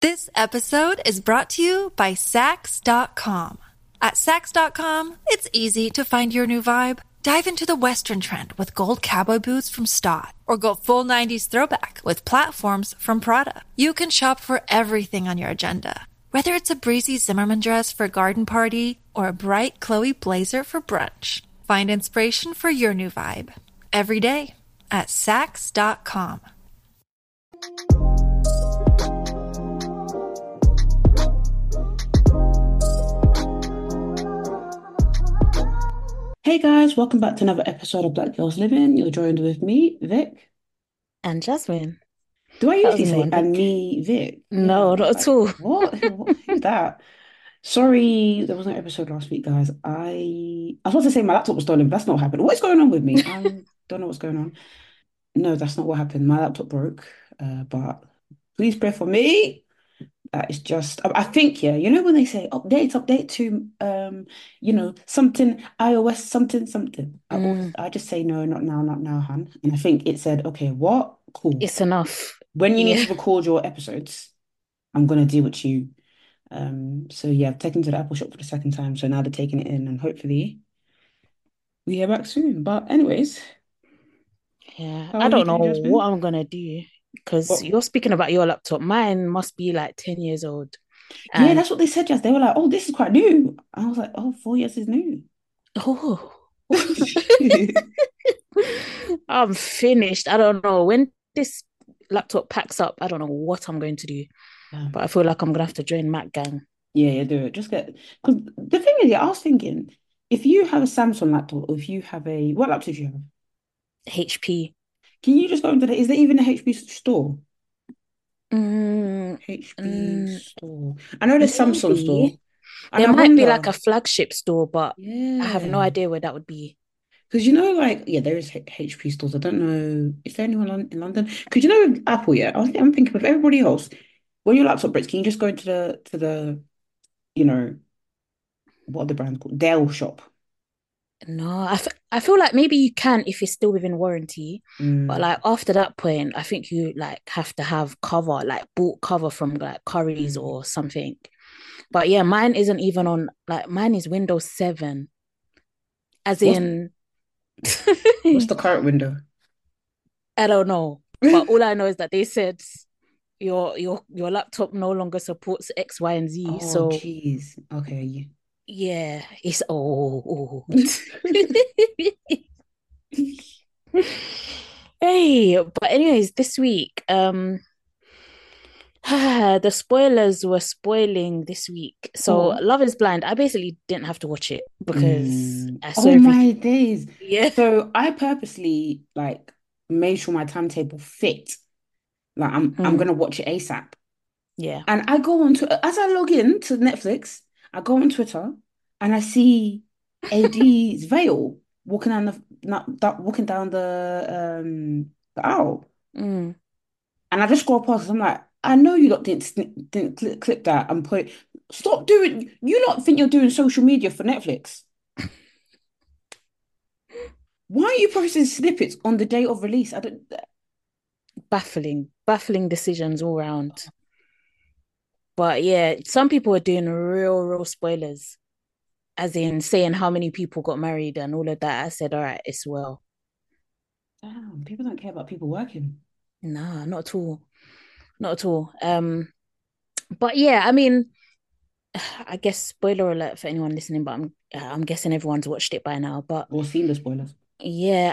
This episode is brought to you by Sax.com. At Sax.com, it's easy to find your new vibe. Dive into the Western trend with gold cowboy boots from Stott, or go full 90s throwback with platforms from Prada. You can shop for everything on your agenda, whether it's a breezy Zimmermann dress for a garden party or a bright Chloe blazer for brunch. Find inspiration for your new vibe every day at Sax.com. Hey guys, welcome back to another episode of Black Girls Living. You're joined with me, Vic. And Jasmine. Do I That was usually a new say one, and Vic. me, Vic? Yeah, No, I was not at like, all. what? Who's that? Sorry, there was no episode last week, guys. I was about to say my laptop was stolen, but that's not what happened. What is going on with me? I don't know what's going on. No, that's not what happened. My laptop broke, but please pray for me. That is just, I think, yeah, you know when they say update to, something, iOS, something, something. Mm, I just say, no, not now, hun. And I think it said, okay, what? Cool. it's enough. When you need Yeah. to record your episodes, I'm going to deal with you. So yeah, I've taken to the Apple shop for the second time. So now they're taking it in and hopefully we hear back soon. But anyways, Yeah. how I are you don't know doing, what Jasmine? I'm gonna do because Well, you're speaking about your laptop. Mine must be like 10 years old. yeah, And that's what they said, Jazz. They were like, oh, this is quite new. I was like, oh, 4 years is new. oh, I'm finished. I don't know. When this laptop packs up, I don't know what I'm going to do. Yeah. But I feel like I'm gonna have to join Mac Gang. Yeah, yeah, do it. Just get because the thing is, yeah, I was thinking if you have a Samsung laptop or if you have what laptop do you have? HP. Can you just go into is there even a HP store? Mm, HP mm, store. I know there's Samsung store, maybe. and There I might be wonder, like a flagship store, but I have no yeah, idea where that would be. because like yeah, there is HP stores. I don't know, is there anyone in London? Because with Apple, yeah, I'm thinking with everybody else, when your laptop breaks, can you just go into the you know what are the brands called? Dell shop. No, I feel like maybe you can if it's still within warranty, but Mm, like after that point, I think you like have to have cover, like bought cover from like Curry's mm. or something. But yeah, mine isn't even on like mine is Windows 7, as What's in what's the current window? I don't know. But all I know is that they said your laptop no longer supports X, Y, and Z. Oh, So geez. Okay. yeah, it's old. Hey, but anyways, this week, the spoilers were spoiling this week. So Oh. Love is Blind, I basically didn't have to watch it because I saw Oh my everything. days. Yeah. So I purposely made sure my timetable fit. Like I'm Mm, gonna watch it ASAP. yeah. And I go on to as I log in to Netflix, I go on Twitter and I see AD's Vale walking down the not that walking down the aisle. Mm. And I just scroll past 'cause I'm like, I know you lot didn't click that and put stop doing you lot think you're doing social media for Netflix. Why are you posting snippets on the day of release? I don't Baffling decisions all round. But yeah, some people are doing real spoilers, as in saying how many people got married and all of that. I said, all right, it's well. damn, people don't care about people working. Nah, not at all. Not at all. But yeah, I mean, I guess spoiler alert for anyone listening, but I'm guessing everyone's watched it by now. But Or seen the spoilers. yeah,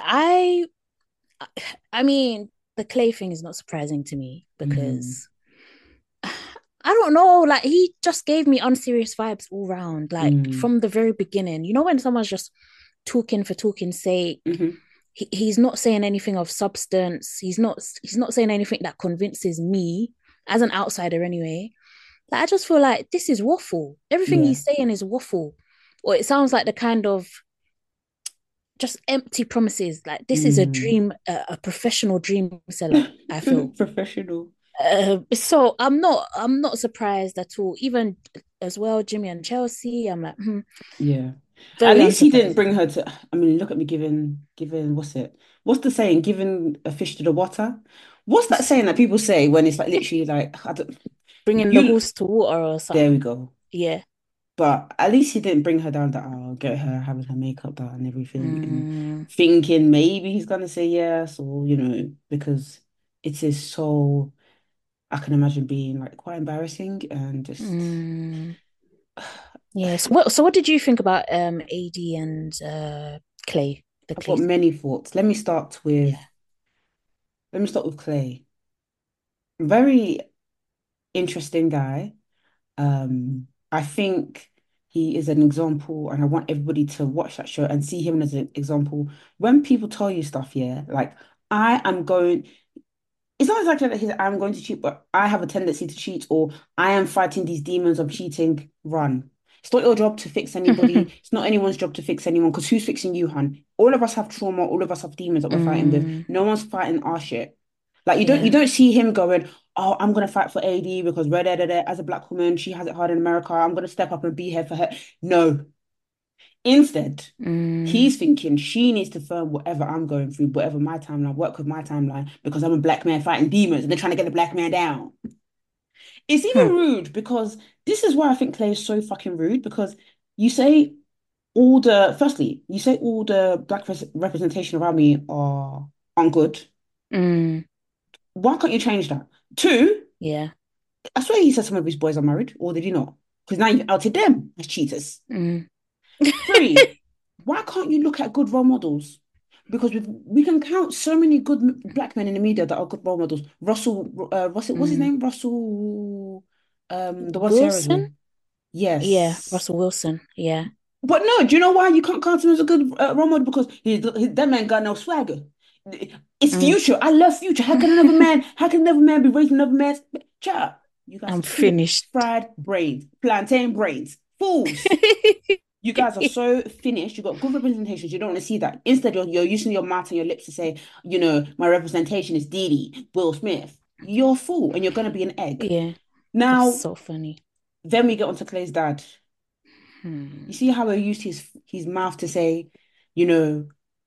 I mean, the Clay thing is not surprising to me Mm, because I don't know, like he just gave me unserious vibes all round, like mm, from the very beginning. You know, when someone's just talking for talking's sake, hmm. he's not saying anything of substance. He's not saying anything that convinces me as an outsider anyway. Like I just feel like this is waffle. Everything Yeah. he's saying is waffle. Or it sounds like the kind of just empty promises. Like this is a Mm. dream, a professional dream seller, I feel. Professional. So I'm not surprised at all. Even as well, Jimmy and Chelsea, I'm like, Yeah. At very least he didn't bring unsurprising. her to, I mean, look at me giving, what's it? What's the saying? Giving a fish to the water. What's that saying that people say when it's like literally like I don't, Bringing the you horse to water or there we something. go. Yeah. But at least he didn't bring her down that I'll get her having her makeup done and everything and Mm, thinking maybe he's gonna say yes or because it is so I can imagine being like quite embarrassing and just mm. Yes. So what did you think about AD and Clay, the I've got Clay? many thoughts. Yeah. Let me start with Clay. Very interesting guy. I think he is an example, and I want everybody to watch that show and see him as an example. When people tell you stuff, yeah, like I am going, it's not exactly that I'm going to cheat, but I have a tendency to cheat, or I am fighting these demons of cheating. Run. It's not your job to fix anybody. It's not anyone's job to fix anyone because who's fixing you, hun? All of us have trauma. All of us have demons that we're fighting with. Mm, No one's fighting our shit. Like you yeah. don't see him going, oh, I'm gonna fight for AD because as a black woman, she has it hard in America. I'm gonna step up and be here for her. No. Instead, Mm, he's thinking she needs to firm whatever I'm going through, whatever my timeline, work with my timeline, because I'm a black man fighting demons and they're trying to get the black man down. It's hmm, even rude because this is why I think Clay is so fucking rude because you say firstly, you say all the black representation around me are good. mm, Why can't you change that? Two, yeah. I swear he said some of his boys are married, or did he not? Because now you've outed them as cheaters. Mm. Three, why can't you look at good role models? Because we can count so many good black men in the media that are good role models. Russell, what's his Mm. name? Russell, the one Sarah's Wilson? with. Yeah, Yes. Russell Wilson. Yeah. But no, do you know why you can't count him as a good role model? Because that man got no swagger. It's Mm. Future. I love Future. How can another man be raising another man's child? You guys I'm are finished. finished. Fried brains, plantain brains, fools. You guys are so finished. You've got good representations. You don't want to see that. Instead, you're using your mouth and your lips to say, my representation is Dee Will Smith. You're a fool and you're going to be an egg. Yeah, that's Now, so funny. then we get onto Clay's dad. You see Hmm. how he used his mouth to say, you know,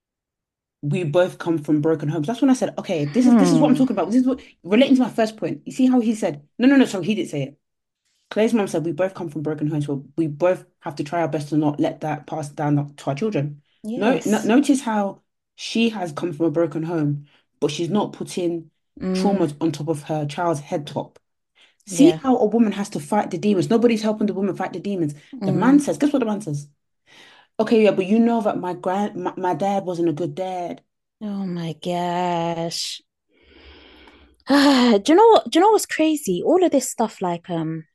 we both come from broken homes. That's when I said, okay, this is what I'm Hmm. talking about. This is what relating to my first point. You see how he said, no, sorry, he didn't say it. Clay's mom said we both come from broken homes, but we both have to try our best to not let that pass down to our children. No, no, Yes. notice how she has come from a broken home, but she's not putting Mm, trauma on top of her child's head top. See yeah. how a woman has to fight the demons. Nobody's helping the woman fight the demons. The man Mm. says, guess what the man says? Okay, yeah, but you know that my dad wasn't a good dad. Oh my gosh. Do you know what's crazy? All of this stuff like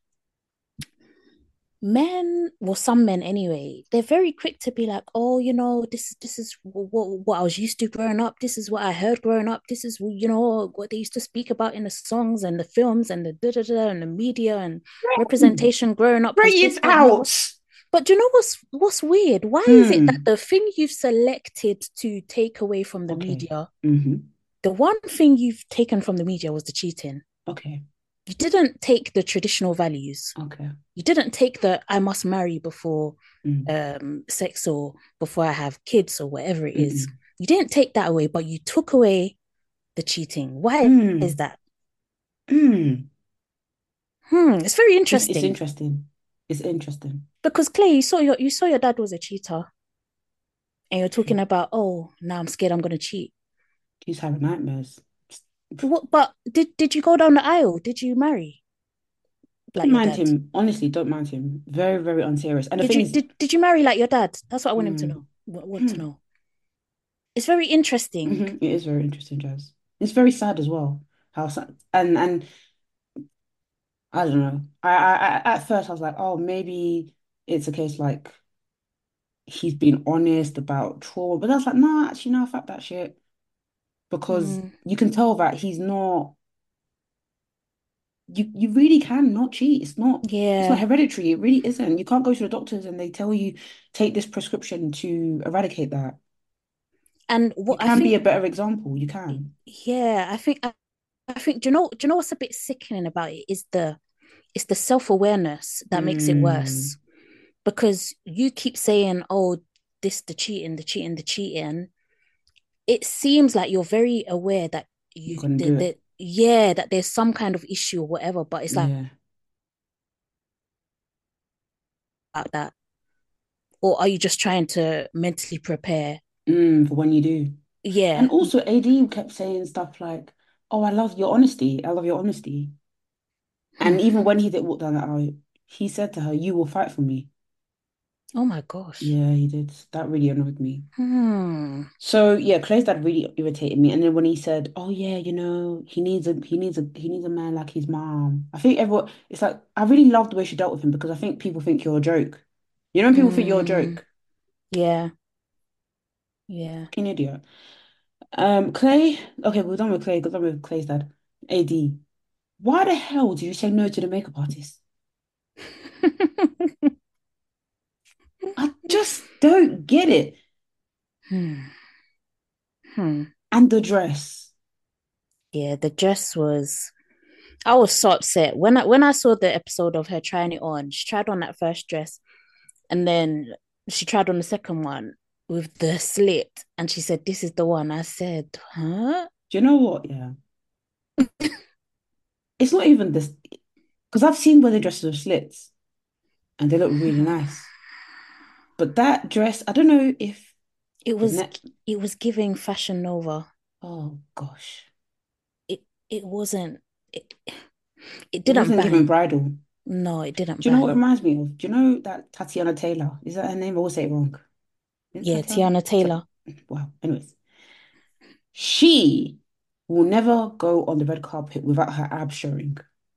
men, well, some men anyway, they're very quick to be like, oh, this is what I was used to growing up. This is what I heard growing up. This is what they used to speak about in the songs and the films and the da da da and the media and representation growing up was Pray this, it that, and the other. out. But do you know what's weird? Why is it that Hmm. the thing you've selected to take away from the Okay. media, Mm-hmm. the one thing you've taken from the media was the cheating? Okay. You didn't take the traditional values. Okay. You didn't take the I must marry before Mm. sex or before I have kids or whatever it is. Mm-mm. You didn't take that away, but you took away the cheating. Why is Mm. that? Mm. It's very It's interesting interesting. It's interesting. because Clay, you saw your dad was a cheater, and you're talking about, oh, now I'm scared I'm gonna cheat. He's having nightmares. What? But did you go down the aisle? Did you marry like Don't your mind dad? him. Honestly, don't mind him. Very, very unserious. And the Did thing you is, did you marry like your dad? That's what I want him to mm, know. What to know? It's very interesting. it is very interesting, Jazz. It's very sad as well. How sad, and I don't know. At first I was like, oh, maybe it's a case like he's been honest about trauma, but I was like, nah, actually, no, fuck that shit. Because Mm, you can tell that he's not. You really can not cheat. It's not yeah. hereditary. It really isn't. You can't go to the doctors and they tell you take this prescription to eradicate that. And You what I can be think, a better example. You can. yeah, I think, do you know what's a bit sickening about it is the self-awareness that makes it Mm, worse. Because you keep saying, oh, this, the cheating, the cheating, the cheating. It seems like you're very aware that you're you gonna do that it. yeah, that there's some kind of issue or whatever, but it's like Yeah. about that. Or are you just trying to mentally prepare? For when you do. And Yeah. also, AD kept saying stuff like, "Oh, I love your honesty. I love your honesty." And Hmm. even when he did walk down the aisle, he said to her, "You will fight for me." Oh my gosh. Yeah, he did. That really annoyed me. Hmm. So yeah, Clay's dad really irritated me. And then when he said, "Oh yeah, he needs a man like his mom," I think everyone. It's like I really loved the way she dealt with him because I think people think you're a joke. You know, when people think you're a Mm, joke, yeah. Yeah. fucking idiot. Clay. Okay, we're done with Clay. We're done with Clay's dad. AD. Why the hell did you say no to the makeup artist? I just don't get it. Hmm. Hmm. And the dress. Yeah, the dress was I was so upset when I saw the episode of her trying it on. She tried on that first dress and then she tried on the second one with the slit and she said, "This is the one." I said, "Huh?" Do you know what? Yeah, it's not even this because I've seen where the dresses have slits and they look really nice. But that dress, I don't know if It the was net. it was giving Fashion Nova. Oh gosh, It wasn't it, it it didn't wasn't giving bang. bridal. No, it didn't Do you know what it bang. reminds me of? Do you know that Tatiana Taylor? Is that her name? I always say it wrong. Is it Yeah, Tatiana? Tiana Taylor. Wow. Anyways, she will never go on the red carpet without her abs showing.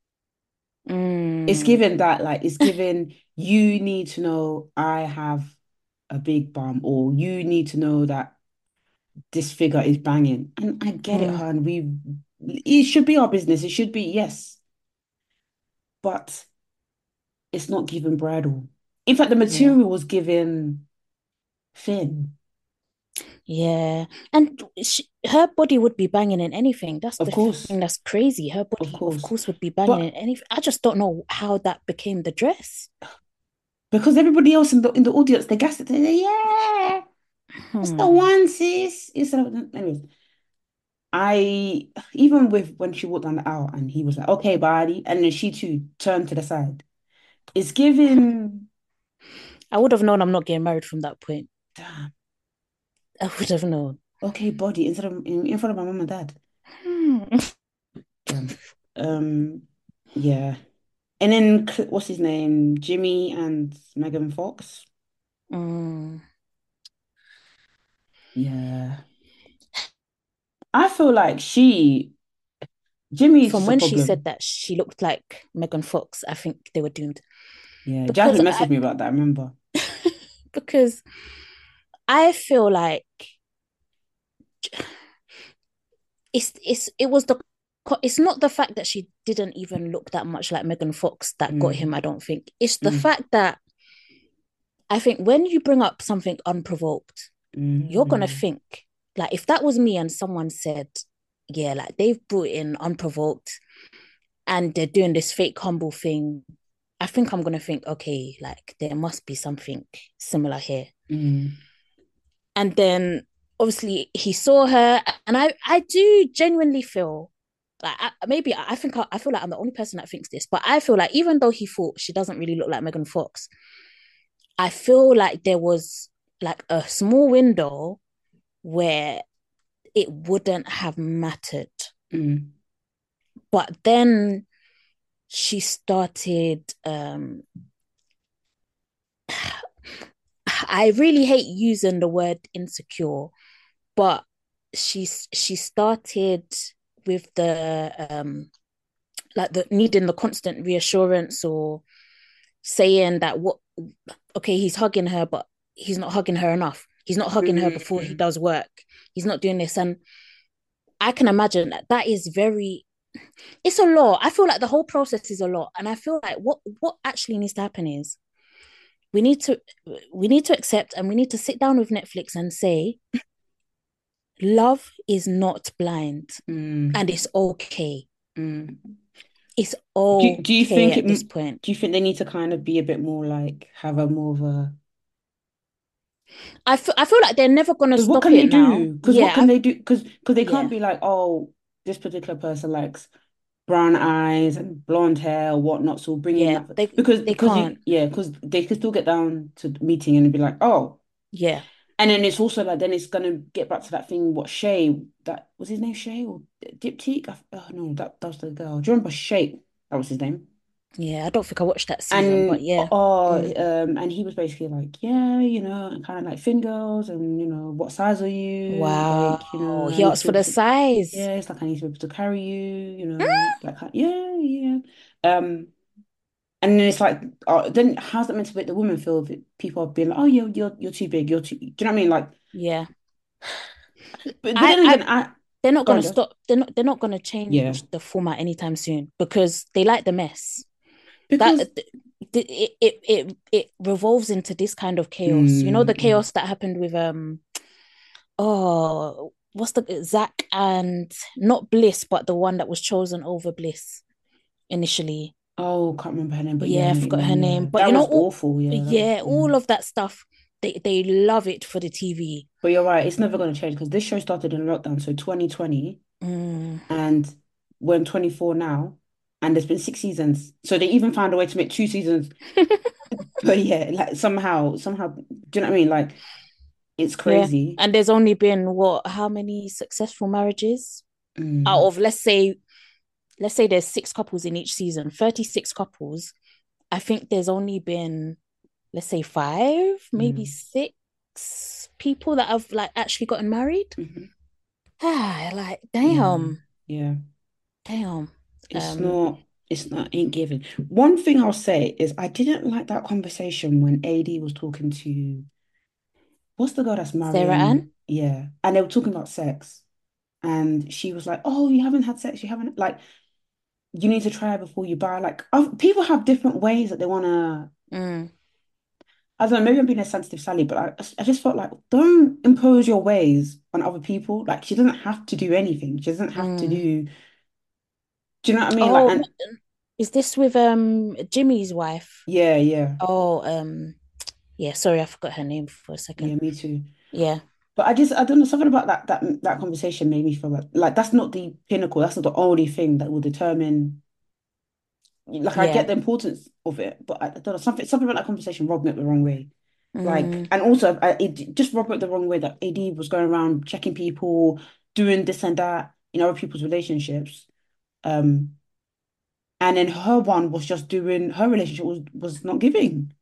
It's Mm, given that, like, it's given you need to know I have a big bum, or you need to know that this figure is banging. And I get it, mm, her, and it should be our business. It should be, yes, but it's not given bridal. In fact, the yeah. material was given thin. Yeah. And her body would be banging in anything. That's Of the course, thing that's crazy. Her of body, of course. course, would be banging in But anything. I just don't know how that became the dress. because everybody else in the audience, they gassed it, they say, yeah, that's the Hmm. one, sis. Instead of, anyways, I even with when she walked down the aisle and he was like, okay, buddy, and then she too turned to the side. It's giving, I would have known I'm not getting married from that point. damn, I would have known. okay, body instead of in front of my mom and dad. Hmm. Damn. Yeah. And then what's his name? Jimmy and Megan Fox. Mm. Yeah. I feel like Jimmy is From just a when she said problem. that she looked like Megan Fox, I think they were doomed. Yeah. Because Jasmine I messaged me about that, I remember. because I feel like it was the it's not the fact that she didn't even look that much like Megan Fox that got him, Mm, I don't think. It's the mm, fact that I think when you bring up something unprovoked, you're gonna mm, think like if that was me and someone said, yeah, like they've brought in unprovoked and they're doing this fake humble thing, I think I'm gonna think, okay, like there must be something similar here. mm, And then obviously he saw her, and I do genuinely feel like maybe I think I feel like I'm the only person that thinks this, but I feel like even though he thought she doesn't really look like Megan Fox, I feel like there was like a small window where it wouldn't have mattered. mm, But then she started I really hate using the word insecure, but she started with the like the needing the constant reassurance or saying that what okay, he's hugging her, but he's not hugging her enough. He's not hugging her before he mm, does work. He's not doing this. And I can imagine that that is very it's a lot. I feel like the whole process is a lot. And I feel like what actually needs to happen is we need to we need to accept and we need to sit down with Netflix and say, love is not blind mm, and it's okay. mm. It's Do you okay think at this point. do you think they need to kind of be a bit more like have a more of a I feel like they're never gonna because what stop can they it now. do? Because what Yeah, can they do? Because they can't yeah. be like, oh. this particular person likes brown eyes and blonde hair or whatnot. So we'll bring in Yeah, that they because can't. you yeah, because they can still get down to the meeting and be like, oh. Yeah, And then it's also like then it's gonna get back to that thing what Shay that was his name Shay or Diptyque? Oh no, that was the girl. Do you remember Shay? That was his name. yeah. I don't think I watched that season, but yeah. Mm. And he was basically like, yeah, kind of like fin girls, and what size are you? Like, Wow. I He need asked to be for able the to, size. yeah, it's like I need to be able to carry you, that kind, yeah, yeah. Um, and then it's like, then how's that meant to make the woman feel if people are being like, oh, you're too big, you're too, do you know what I mean? Like, Yeah. but I then I again, I they're not go on, gonna Jess. stop. They're not gonna Yeah, change the format anytime soon because they like the mess. That because it revolves into this kind of chaos. You know the mm, chaos that happened with what's the Zach and not Bliss, but the one that was chosen over Bliss initially. oh, can't remember her name, but yeah, I Yeah, I know what you forgot mean. her name. Yeah, But that you know, was awful. Yeah, that was yeah, yeah. all of that stuff, they love it for the TV. But you're right, it's never going to change because this show started in lockdown, so 2020, Mm. and we're in 24 now, and there's been 6 seasons. So they even found a way to make 2 seasons. But yeah, like somehow, do you know what I mean? Like it's Yeah. crazy. And there's only been what, how many successful marriages? Out Mm, of let's say there's six couples in each season, 36 couples. I think there's only been, let's say five, maybe mm, six people that have like actually gotten married. mhm. Ah, like Yeah, damn, yeah. damn. It's Um, not, it's not, ain't giving. One thing I'll say is I didn't like that conversation when AD was talking to what's the girl that's Sarah Ann. marrying? Yeah, and they were talking about sex. And she was like, "Oh, you haven't had sex. You haven't like you need to try it before you buy." Like people have different ways that they want to. Mm, I don't know. Maybe I'm being a sensitive Sally, but I just felt like don't impose your ways on other people. Like she doesn't have to do anything. She doesn't have to mm. do. Do you know what I mean? Like, Oh, and is this with Jimmy's wife? yeah, yeah, Oh, yeah, sorry, I forgot her name for a yeah. second. Me too. Yeah, But I don't know. Something about that conversation made me feel like that's not the pinnacle. That's not the only thing that will determine. Like I yeah. get the importance of it, but I don't know something about that conversation rubbed me up the wrong way. Like, Mm, and also it just rubbed me up the wrong way that AD was going around checking people, doing this and that in other people's relationships. Um, and then her one was just doing her relationship was not giving.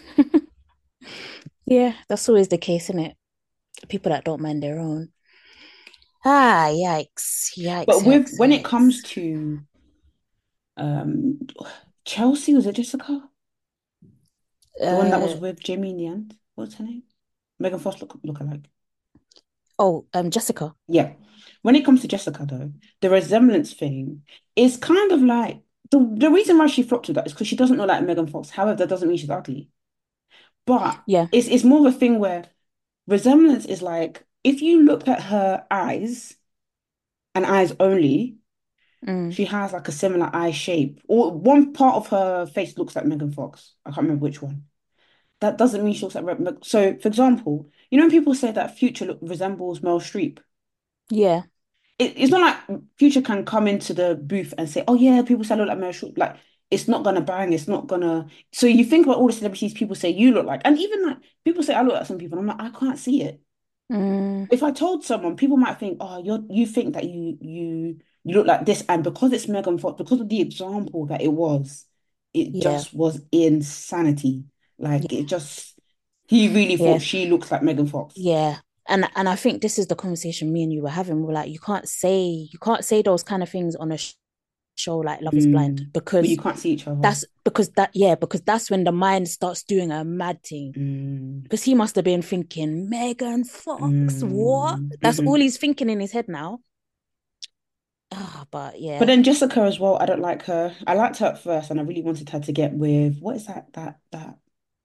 yeah, that's always the case, isn't it? People that don't mind their own. Ah, yikes, yikes, But with yikes, when it comes yikes. to um Chelsea, was it Jessica? The one that was Uh, with Jimmy in the end. What's her name? Megan Fox look alike. oh, Jessica. Yeah. When it comes to Jessica, though, the resemblance thing is kind of like the reason why she flopped with that is because she doesn't look like Megan Fox. However, that doesn't mean she's ugly. But Yeah. it's more of a thing where resemblance is like if you look at her eyes and eyes only, Mm, she has like a similar eye shape. Or one part of her face looks like Megan Fox. I can't remember which one. That doesn't mean she looks like so for example, when people say that Future resembles Meryl Streep, yeah. it's not like Future can come into the booth and say, "Oh yeah, people say I look like Meryl Streep." Like it's not gonna bang. It's not gonna. So you think about all the celebrities people say you look like, and even like people say I look like some people. And I'm like, I can't see it. Mm, If I told someone, people might think, "Oh, you think that you look like this," and because it's Megan Fox, because of the example that it yeah. just was insanity. Like Yeah. it just, he really thought Yeah. she looks like Megan Fox. Yeah. And I think this is the conversation me and you were having. We're like, you can't say those kind of things on a show like Love is Blind But you because can't see each other. because that's when the mind starts doing a mad thing. Mm. Because he must have been thinking, Megan Fox, what? That's all Mhm. he's thinking in his head now. Ah, but But yeah. then Jessica as well, I don't like her. I liked her at first, and I really wanted her to get with what is that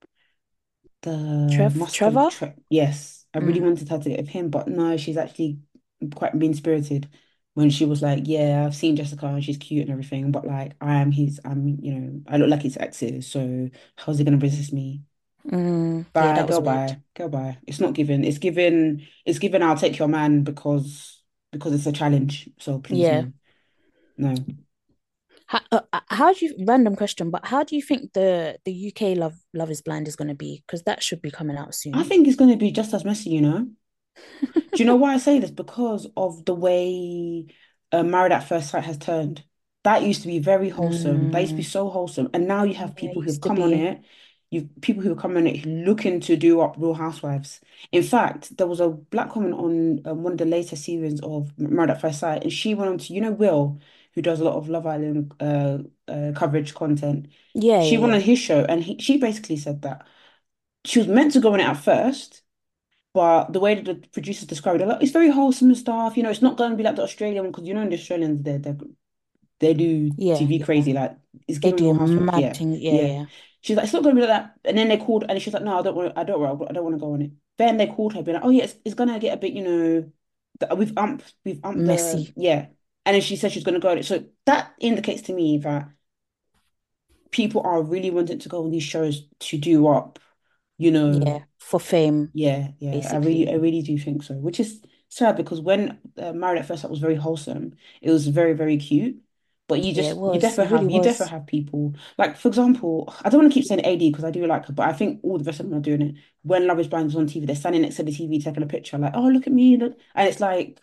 the muscular Trevor? yes, I really Mm. wanted her to get with him, but no, she's actually quite mean-spirited when she was like, "Yeah, I've seen Jessica and she's cute and everything, but like I look like his exes, so how's he gonna resist me? Yeah, Bye, that was go weird. bye, go bye. It's not given. It's given. I'll take your man because." because it's a challenge. So please Yeah. no, no. How do you, random question, but how do you think the UK Love is Blind is going to be? Because that should be coming out I soon. think it's going to be just as messy, you know. Do you know why I say this? Because of the way Married at First Sight has turned. That used to be very wholesome. That used to be Mm, so wholesome. And now you have yeah, it people who've used to come on be. it. You've people who have come on it looking to do up Real Housewives. In fact, there was a black woman on one of the later series of Married at First Sight, and she went on to, Will, who does a lot of Love Island coverage content. Yeah, She yeah, went on yeah. his show, and she basically said that she was meant to go on it at first. But the way that the producers described it, like, it's very wholesome and stuff. It's not going to be like the Australian one because the Australians they do Yeah, TV yeah. crazy like it's They giving do Real Housewives. mad Yeah, things. Yeah, yeah. yeah. She's like, it's not going to be like that. And then they called, and she's like, no, I don't want to go on it. Then they called her, being like, oh yeah, it's gonna get a bit, we've umped the Messy. yeah. And then she said she's gonna go on it. So that indicates to me that people are really wanting to go on these shows to do up, you know. Yeah, for fame, Yeah, yeah, basically. I really do think so. Which is sad because when Married at First Sight was very wholesome, it was very, very cute. But Yeah, it was. It really you definitely was. have people like, for example, I don't want to keep saying AD because I do like her, but I think all the rest of them are doing it. When Love is Blind was on TV, they're standing next to the TV taking a picture, like, oh, look at me, look. And it's like,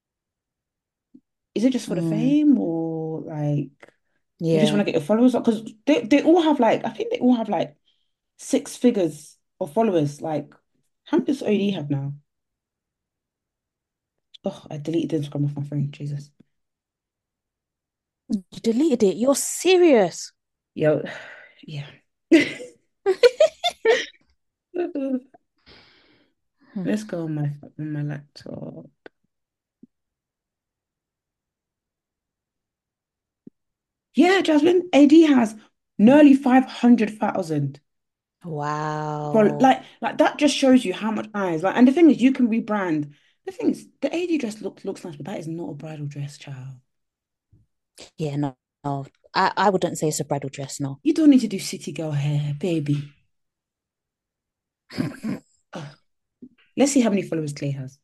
is it just for the Mm, fame or like you just want yeah. to get your followers up? Because they all have like, I think they all have like six figures of followers. Like, how many does OD have now? Oh, I deleted Instagram off my phone. Jesus. You deleted it. You're serious. Yo, yeah. Hmm. Let's go on my laptop. Yeah, Jasmine, AD has nearly 500,000. For Wow. like that just shows you how much eyes. Like, and the thing is, you can rebrand. The thing is, the AD dress looks nice, but that is not a bridal dress, child. Yeah, no, no. I wouldn't say it's a bridal dress, no. You don't need to do city girl hair, baby. Ugh. Let's see how many followers Clay has.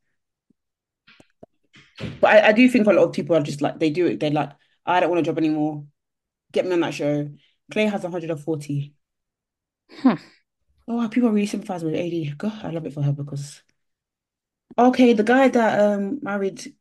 But I do think a lot of people are just like they do it. They're like, I don't want a job anymore. Get me on that show. Clay has 140. Hmm. Oh, people are really sympathizing with AD. God, I love it for her because okay, the guy that married,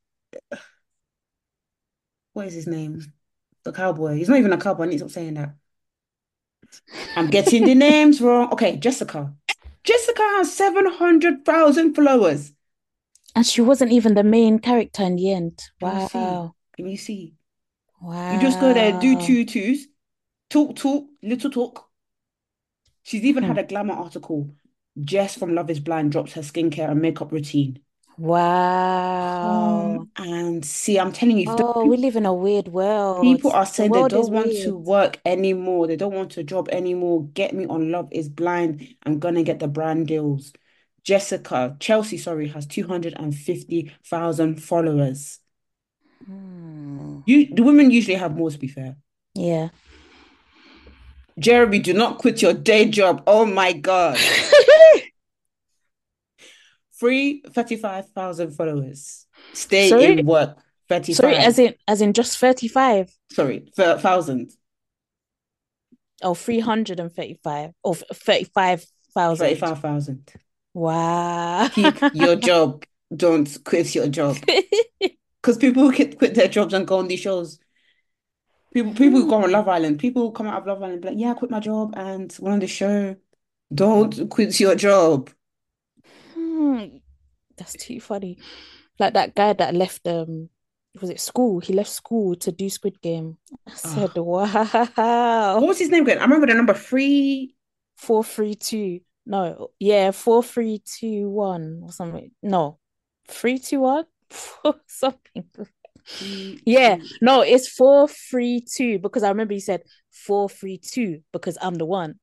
what is his name? The cowboy. He's not even a cowboy. I need to stop saying that. I'm getting the names wrong. Okay, Jessica. Jessica has 700,000 followers. And she wasn't even the main character in the end. Can you see? Wow. Can you see? You just go there, do Wow. two twos, talk, little talk. She's even Hmm. had a glamour article. Jess from Love is Blind drops her skincare and makeup routine. Wow. Come and see. I'm telling you, if Oh, we live in a weird world. people are The saying they world is don't want to weird. work anymore. They don't want a job anymore. Get me on Love is Blind. I'm gonna get the brand deals. Chelsea, sorry, has 250,000 followers. Hmm. The women usually have more, to be fair. Yeah. Jeremy, do not quit your day job. Oh my God. Free 35,000 followers. Stay Sorry? in work. Sorry, 35. as in just 35. Sorry, 1,000. Oh, 335 or 35,000. 35,000. Wow. Keep your job. Don't quit your job. Because people who quit their jobs and go on these shows. People who go on Hmm. Love Island. People who come out of Love Island and be like, yeah, I quit my job and went on the show. Don't quit your job. Hmm. That's too funny. Like that guy that left was it school? He left school to do Squid Game. I said, Ah, wow. what was his name again? I remember the number three. 432. No, yeah, 4321 or something. No, 321 something. Three, Yeah, two. no, it's 432 because I remember he said 432 because I'm the one.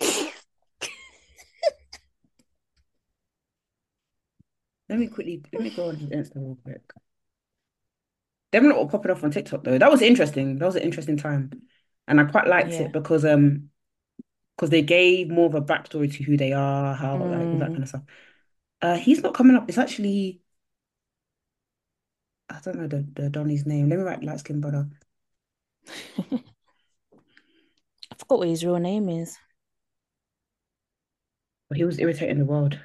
Let me go on his Insta real quick. Them lot were popping off on TikTok though. That was interesting. That was an interesting time. And I quite liked Yeah. it because they gave more of a backstory to who they are, how like all that Mm, kind of stuff. He's not coming up. It's actually I don't know the Donny's name. Let me write light skin brother. I forgot what his real name is. But he was irritating the world.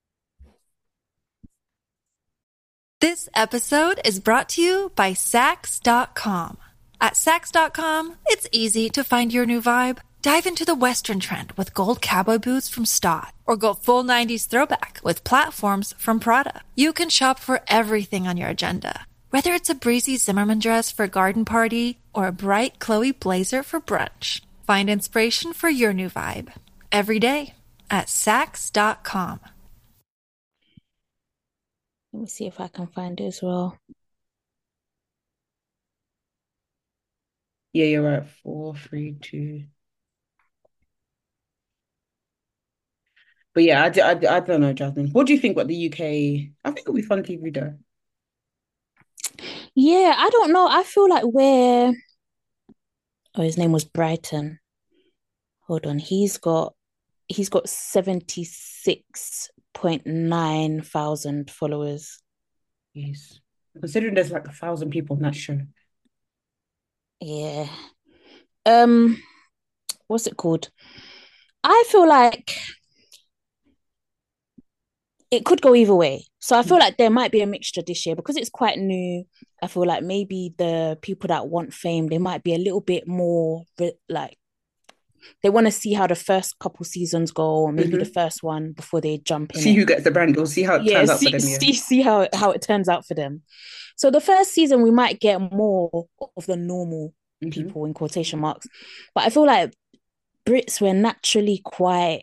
This episode is brought to you by Sax.com. At Sax.com, it's easy to find your new vibe. Dive into the Western trend with gold cowboy boots from Stott, or go full 90s throwback with platforms from Prada. You can shop for everything on your agenda, whether it's a breezy Zimmermann dress for a garden party or a bright Chloe blazer for brunch. Find inspiration for your new vibe every day at Sax.com. Let me see if I can find it as well. Yeah, you're right. 4, 3, 2. But yeah, I don't know, Jasmine. What do you think about the UK? I think it'll be fun TV though. Yeah, I don't know. I feel like we're oh, his name was Brighton. Hold on. He's got 76.9 thousand followers. Yes. Considering there's like 1,000 people on that show. Yeah. Um, what's it called? I feel like it could go either way. So I feel like there might be a mixture this year because it's quite new. I feel like maybe the people that want fame, they might be a little bit more like they want to see how the first couple seasons go, or maybe the Hmm. first one before they jump in See it. who gets the brand. We'll see how it Yeah, turns out for see them. Yeah. see see how it turns out for them. So the first season we might get more of the normal Hmm. people in quotation marks, but I feel like Brits were naturally quite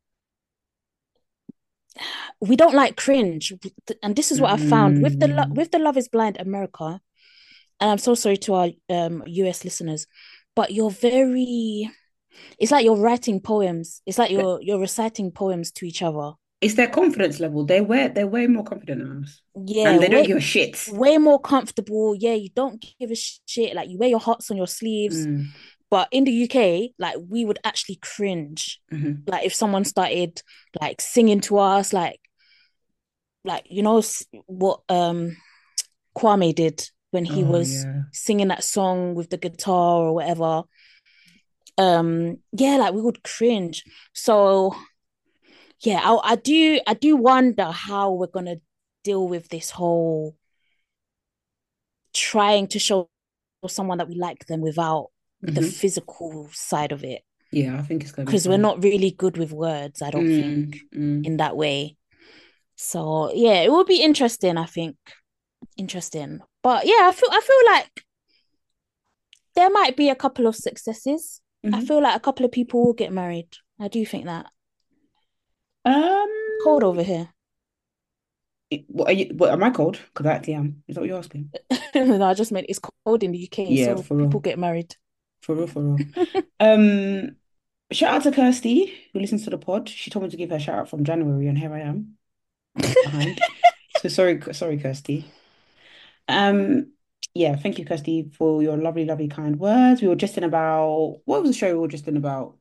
we don't like cringe, and this is what I found with Mm. the Love Is Blind America. And I'm so sorry to our US listeners, but you're very. It's like you're writing poems. It's like you're reciting poems to each other. It's their confidence level. They're way more confident than us. Yeah, And they don't give a shit. way more comfortable. Yeah, you don't give a shit. Like you wear your hearts on your sleeves. Mm. But in the UK, like we would actually cringe. Hmm. Like if someone started like singing to us, like you know what Kwame did when he Oh was yeah. singing that song with the guitar or whatever. Yeah, like we would cringe. So yeah, I do wonder how we're gonna deal with this whole trying to show someone that we like them without the Hmm. physical side of it. Yeah, I think it's gonna be Because we're fun. not really good with words, I don't think, Mm. in that way. So yeah, it will be interesting, I think. Interesting. But yeah, I feel like there might be a couple of successes. I Hmm. feel like a couple of people will get married. I do think that. Um, Cold over here. what am I called? Because I actually am. Is that what you're asking? No, I just meant it's cold in the UK, Yeah, so for people real. get married. For real, for real. Um, Shout out to Kirsty, who listens to the pod. She told me to give her a shout out from January, and here I am behind. So sorry, Kirsty. Um, yeah, thank you, Kirsty, for your lovely, lovely, kind words. We were just in about what was the show we were just in about?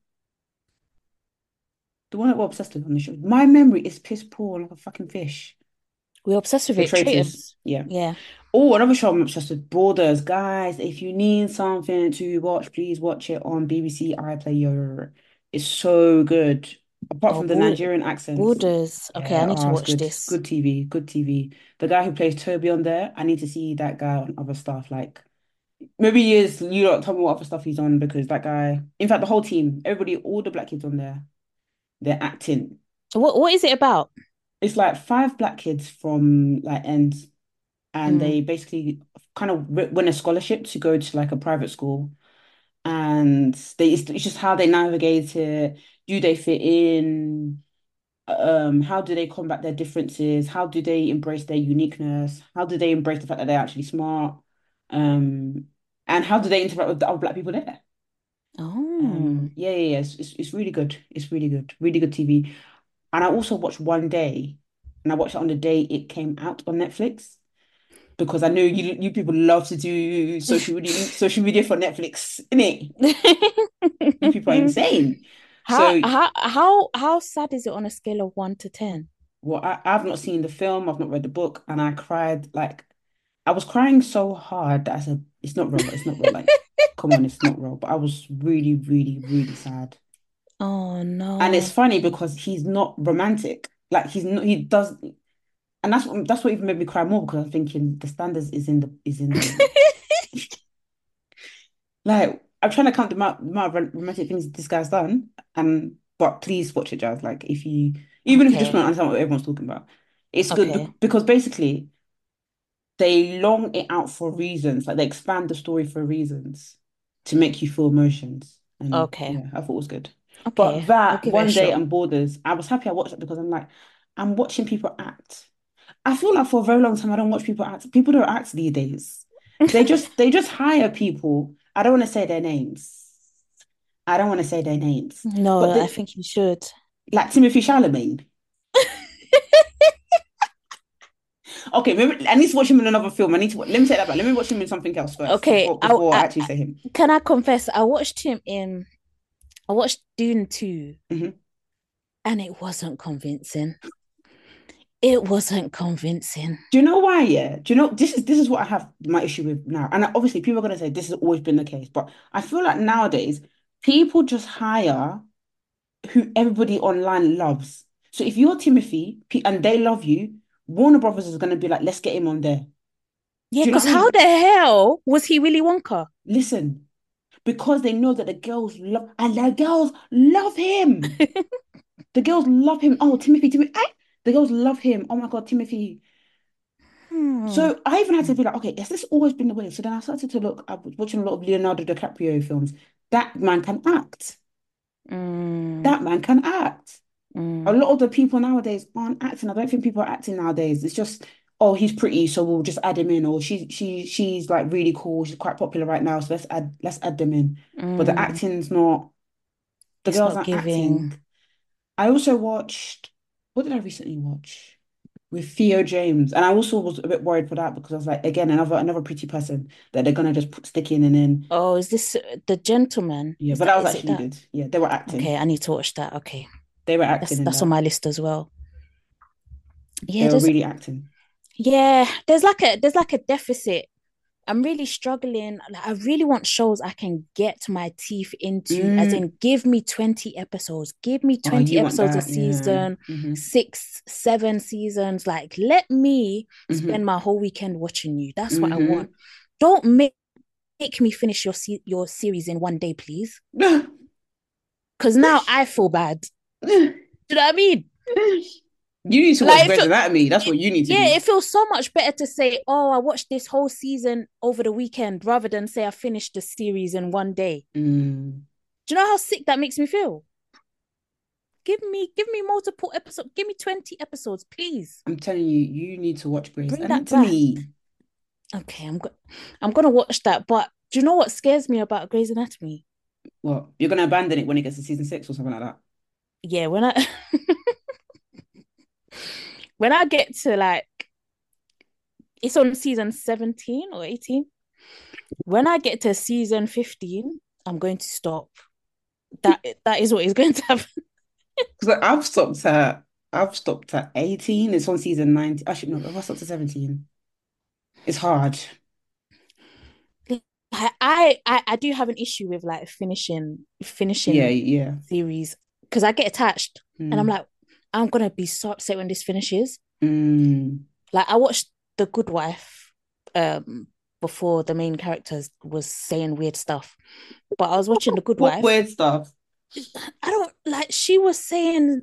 The one that we're obsessed with on the show. My memory is piss poor like a fucking fish. We're obsessed with The it. Traitors. Traitors. Yeah. Yeah. Oh, another show I'm obsessed with, Borders. Guys, if you need something to watch, please watch it on BBC iPlayer. It's so good. Apart Oh, from the Nigerian accents. Borders. Okay, I Yeah, need to oh, it's watch good. this. Good TV. Good TV. The guy who plays Toby on there, I need to see that guy on other stuff. Like maybe he is, you don't tell me what other stuff he's on because that guy, in fact, the whole team, everybody, all the black kids on there, they're acting. What is it about? It's like 5 black kids from like ends, and Mm. they basically kind of win a scholarship to go to like a private school, and it's just how they navigate it. Do they fit in? How do they combat their differences? How do they embrace their uniqueness? How do they embrace the fact that they're actually smart? Um, and how do they interact with the other black people there? Oh. Yeah. It's really good. It's really good. Really good TV. And I also watched One Day, and I watched it on the day it came out on Netflix because I know you people love to do social media for Netflix, innit? You people are insane. How So, how how sad is it on a scale of 1 to 10? well, I've not seen the film, I've not read the book, and I cried like I was crying so hard that I said, it's not real. It's not real. Like, come on, it's not real. But I was really, really, really sad. Oh And it's no. funny because he's not romantic. Like he's not, he does, and that's what even made me cry more because I'm thinking the standards is in the like I'm trying to count the amount of romantic things this guy's done. And but please watch it, Jazz. Like if you even if you just Okay. want to understand what everyone's talking about, it's good Okay. because basically they long it out for reasons. Like they expand the story for reasons to make you feel emotions. And Okay. yeah, I thought it was good. But Okay. I'll that give it a one day shot. and Borders, I was happy I watched it because I'm like, I'm watching people act. I feel like for a very long time I don't watch people act. People don't act these days. They just hire people. I don't want to say their names. I don't want to say their names. No, But I think you should. like Timothy Chalamet. Okay, maybe I need to watch him in another film. Let me take that back. Let me watch him in something else first Okay. before I actually say him. Can I confess? I watched Dune 2 Mhm. and it wasn't convincing. It wasn't convincing. Do you know why? Yeah. Do you know this is what I have my issue with now? And obviously, people are gonna say this has always been the case, but I feel like nowadays people just hire who everybody online loves. So if you're Timothy and they love you, Warner Brothers is gonna be like, let's get him on there. Yeah, Do you know because what I how mean? the hell was he Willy Wonka? Listen, because they know that the girls love and the girls love him. The girls love him. Oh, Timothy, Timothy. The girls love him. Oh my God, Timothy. Hmm. So I even had to be like, okay, has this always been the way? So then I started to look, I was watching a lot of Leonardo DiCaprio films. That man can act. Mm, That man can act. A mm, lot of the people nowadays aren't acting. I don't think people are acting nowadays. It's just, oh, he's pretty, so we'll just add him in. Or she's like really cool. She's quite popular right now, so let's add them in. But the mm. acting's not, the It's girls not aren't giving. acting. I also watched, what did I recently watch? With Theo James. And I also was a bit worried for that because I was like, again, another pretty person that they're gonna just stick in and then Oh, is this The Gentleman? yeah, but that was Is it actually that? good. Yeah, they were Okay, acting. I need to watch that. Okay. They were acting in That's on that. my list as well. They Yeah, were really acting. there's like a deficit. I'm really struggling. Like, I really want shows I can get my teeth into, as Mm. in give me 20 episodes. Give me Oh, 20 you want episodes a that? Yeah. season, Hmm. 6, 7 seasons. Like, let me spend Hmm. my whole weekend watching you. That's what I want. Hmm. Don't make me finish your series in one day, please. Because now I feel bad. Do you know what I mean? You need to watch Like, Grey's Anatomy. That's what you need to yeah, do. it feels so much better to say, "Oh, I watched this whole season over the weekend," rather than say I finished the series in one day. Mm. Do you know how sick that makes me feel? Give me multiple episodes. Give me 20 episodes, please. I'm telling you, you need to watch Grey's Bring that back. Anatomy. Okay, I'm gonna watch that. But do you know what scares me about Grey's Anatomy? What? You're gonna abandon it when it gets to season 6 or something like that? Yeah, when I get to like it's on season 17 or 18. When I get to season 15, I'm going to stop. That is what is going to happen. Because I've stopped at 18. It's on season 19. Actually, no, I've stopped at 17. It's hard. I do have an issue with like Yeah, finishing yeah. series because I get attached and I'm Mm. like, I'm gonna be so upset when this finishes. Mm. Like I watched The Good Wife before the main characters was saying weird stuff. But I was watching The Good What Wife. weird stuff? I don't like she was saying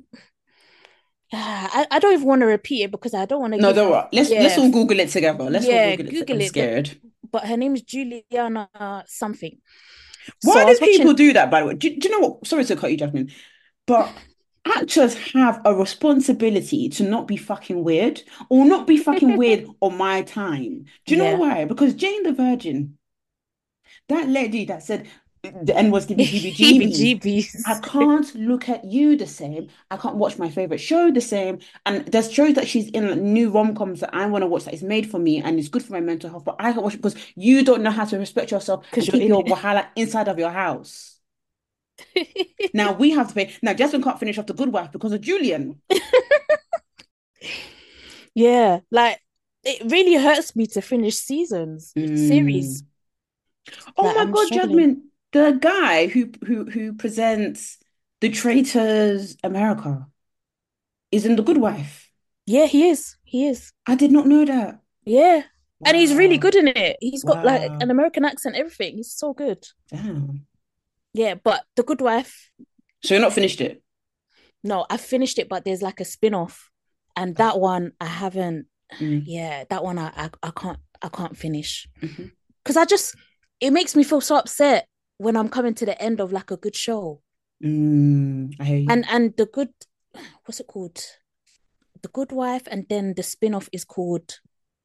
I don't even want to repeat it because I don't want to No, give don't her worry. Let's all Google it together. Let's all yeah, Google it. Google I'm it. scared. But her name is Juliana something. So Why I do was people watching do that, by the way? Do you know what? Sorry to cut you, Jasmine, but actors have a responsibility to not be fucking weird or not be fucking weird on my time. Do you know yeah. why? Because Jane the Virgin, that lady that said the N was giving heebie-jeebies. I Heebie-jeebies. can't look at you the same. I can't watch my favorite show the same. And there's shows that she's in, like, new rom-coms that I want to watch that is made for me and it's good for my mental health. But I can't watch it because you don't know how to respect yourself Because and you're keep in your wahala inside of your house. Now it. we have to pay. Now Jasmine can't finish off The Good Wife because of Julian. Yeah, like it really hurts me to finish series. Mm. Oh Like my I'm God, struggling. Jasmine, the guy who presents The Traitors America is in The Good Wife. Yeah, he is. He is. I did not know that. Yeah. And he's really Wow. good in it. He's got like an Wow. American accent, everything. He's so good. Damn. Yeah, but The Good Wife, So you're not finished it? no, I finished it, but there's like a spin-off. And that one I haven't, Mm, yeah, that one I can't finish. mhm. Because it makes me feel so upset when I'm coming to the end of like a good show. I hear you. And the good, what's it called? The Good Wife, and then the spin-off is called,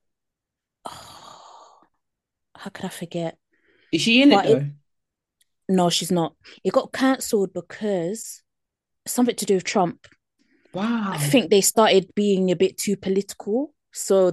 oh, how could I forget? Is she in it But it, though? no, she's not. It got cancelled because something to do with Trump. I Wow. think they started being a bit too political. So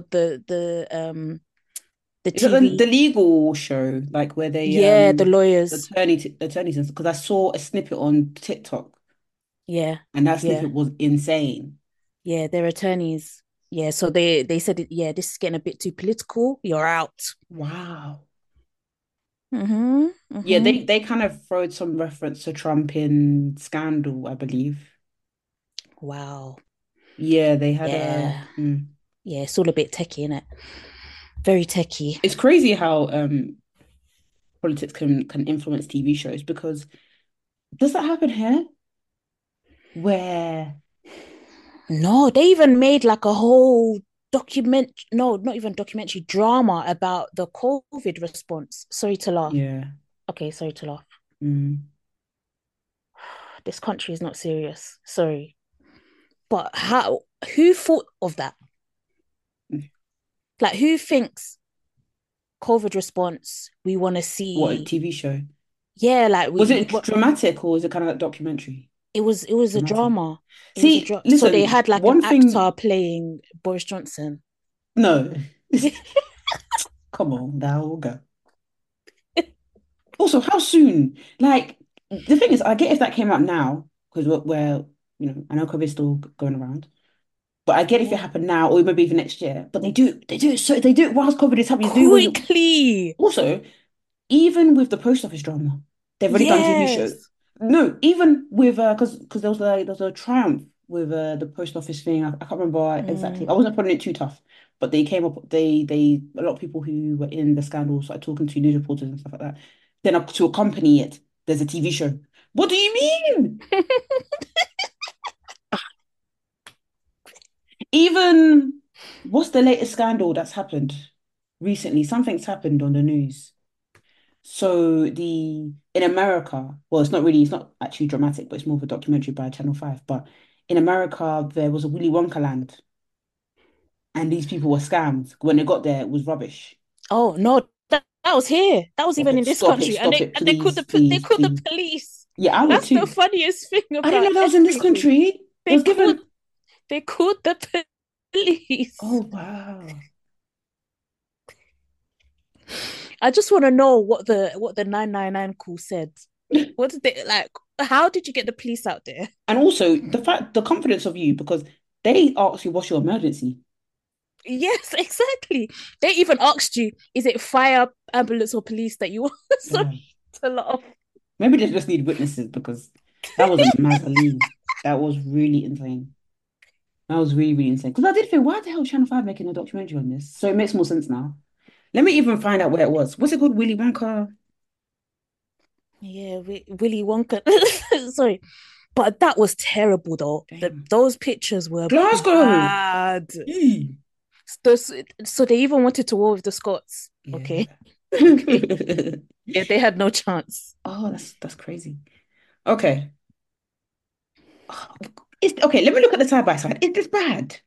the Is that the TV, legal show, like where they yeah, the lawyers, attorneys? Because I saw a snippet on TikTok, yeah, and that yeah, snippet was insane. yeah, their attorneys, yeah. So they said, yeah, this is getting a bit too political. You're out. Wow. Mm-hmm. Yeah, Mm-hmm. they kind of throwed some reference to Trump in Scandal, I believe. Wow. Yeah, they had a. Yeah. Yeah. It's all a bit techie, isn't it? Very techie. It's crazy how politics can influence TV shows because does that happen here? Where No, they even made like a whole document. No, not even documentary drama about the COVID response. Sorry to laugh. yeah. Okay, sorry to laugh. Mm. This country is not serious. Sorry. But how, who thought of that? Like, who thinks COVID response, we want to What a see, TV show? yeah, like Was we it what dramatic or was it kind of like documentary? it was a Dramatic. drama. It was a See, drama. So they listen, had like an one actor thing, playing Boris Johnson. no, come on, now we'll go. Also, how soon? Like, the thing is, I get if that came out now, because I know COVID's still going around, but I get if it Yeah. happened now or maybe even next year. But they do it whilst COVID is happening. They do it Quickly. also, even with the post office drama, they've already done TV show. Yes. No, even with because there was a triumph with the post office thing. I can't remember exactly. Mm. I wasn't putting it too tough, but they came up. They a lot of people who were in the scandal started talking to news reporters and stuff like that. Then to accompany it, there's a TV show. What do you mean? Even what's the latest scandal that's happened recently? Something's happened on the news. So in America, well, it's not actually dramatic, but it's more of a documentary by Channel 5. But in America, there was a Willy Wonka land, and these people were scammed. When they got there, it was rubbish. Oh no, that was here. That was even in this country, and Stop they it, and they called please, please, the please. police. Yeah, I would That's the too. funniest thing I didn't about know that was in this everything. country. It They was called given. they called the Oh police. wow. I just want to know what the 999 call said. What did they like? How did you get the police out there? And also the confidence of you because they asked you what's your emergency. Yes, exactly. They even asked you, is it fire, ambulance, or police that you want? So Yeah. it's a lot of Maybe they just need witnesses because that was a mazzoline. That was really insane. That was really, really insane. Because I did think, why the hell is Channel 5 making a documentary on this? So it makes more sense now. Let me even find out where it was. What's it called? Willy Wonka? yeah, Willy Wonka. Sorry, but that was terrible though. Damn. Those pictures were Glasgow. bad. Eee. So they even wanted to war with the Scots. Yeah. Okay, okay, yeah, they had no chance. Oh, that's crazy. Okay. Oh, okay, let me look at the side by side. Is this bad?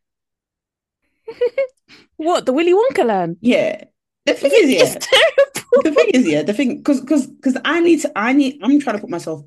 What, the Willy Wonka land? Yeah. The thing is, It's yeah. The thing terrible. is, yeah, the thing because I'm trying to put myself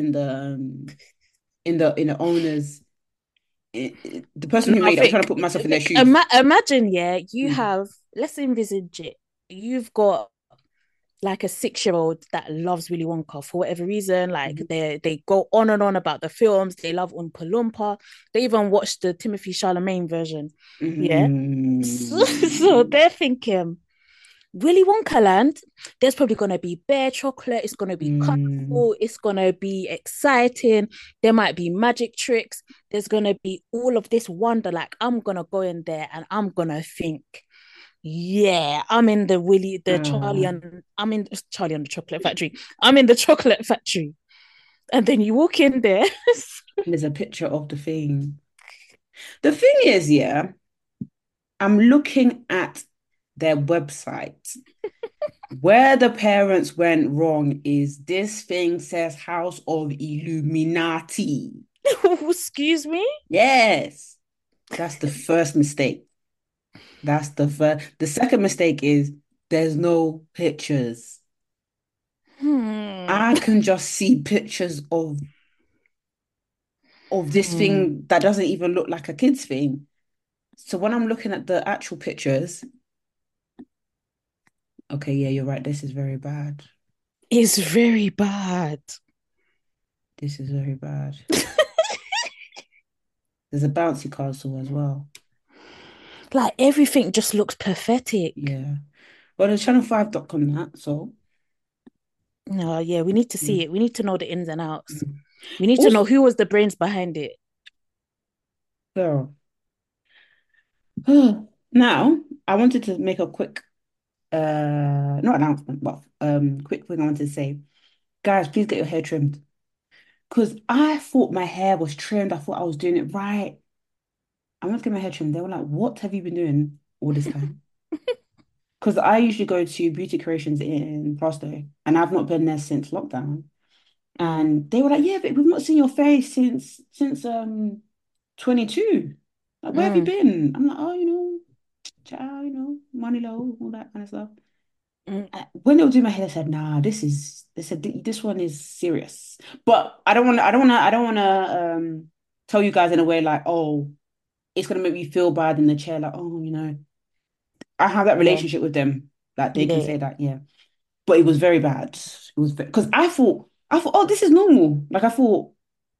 in the owners the person who No, I made it, I'm trying to think put myself in their shoes. imagine, yeah, you Mm, have, let's envisage it. You've got like a 6-year-old that loves Willy Wonka for whatever reason. Like Mhm. they go on and on about the films. They love Oompa Loompa. They even watched the Timothy Chalamet version. Yeah. So Mm. they're thinking, Willy Wonka land, there's probably gonna be bear chocolate, it's gonna be Mm. colorful, it's gonna be exciting, there might be magic tricks, there's gonna be all of this wonder. Like I'm gonna go in there and I'm gonna think, yeah, Oh. I'm in Charlie and the Chocolate Factory. I'm in the chocolate factory. And then you walk in there. There's a picture of the thing. The thing is, yeah, I'm looking at their website. Where the parents went wrong is this thing says House of Illuminati. Excuse me. Yes, that's the first mistake. That's the first. The second mistake is there's no pictures. Hmm. I can just see pictures of this Hmm. thing that doesn't even look like a kid's thing. So when I'm looking at the actual pictures, okay, yeah, you're right. This is very bad. It's very bad. This is very bad. There's a bouncy castle as well. Like everything just looks pathetic. Yeah. Well, there's channel5.com that, so No, yeah, we need to yeah. see it. We need to know the ins and outs. Mm. We need to know Also, who was the brains behind it. girl, now I wanted to make a quick not announcement, but quick thing I wanted to say. Guys, please get your hair trimmed. Because I thought my hair was trimmed. I thought I was doing it right. I went to get my hair trimmed. They were like, what have you been doing all this time? Because I usually go to Beauty Creations in Prasto, and I've not been there since lockdown. Mm, And they were like, yeah, but we've not seen your face since 22. Like, where have you mm, been? I'm like, oh, ciao, money low, all that kind of stuff. mm. When they were doing my hair, they said, nah, they said this one is serious. But I don't wanna tell you guys in a way like, oh, it's gonna make me feel bad in the chair, like, oh, I have that Yeah, relationship with them. Like they can yeah. say that, yeah. But it was very bad. It was because I thought, oh, this is normal. Like I thought,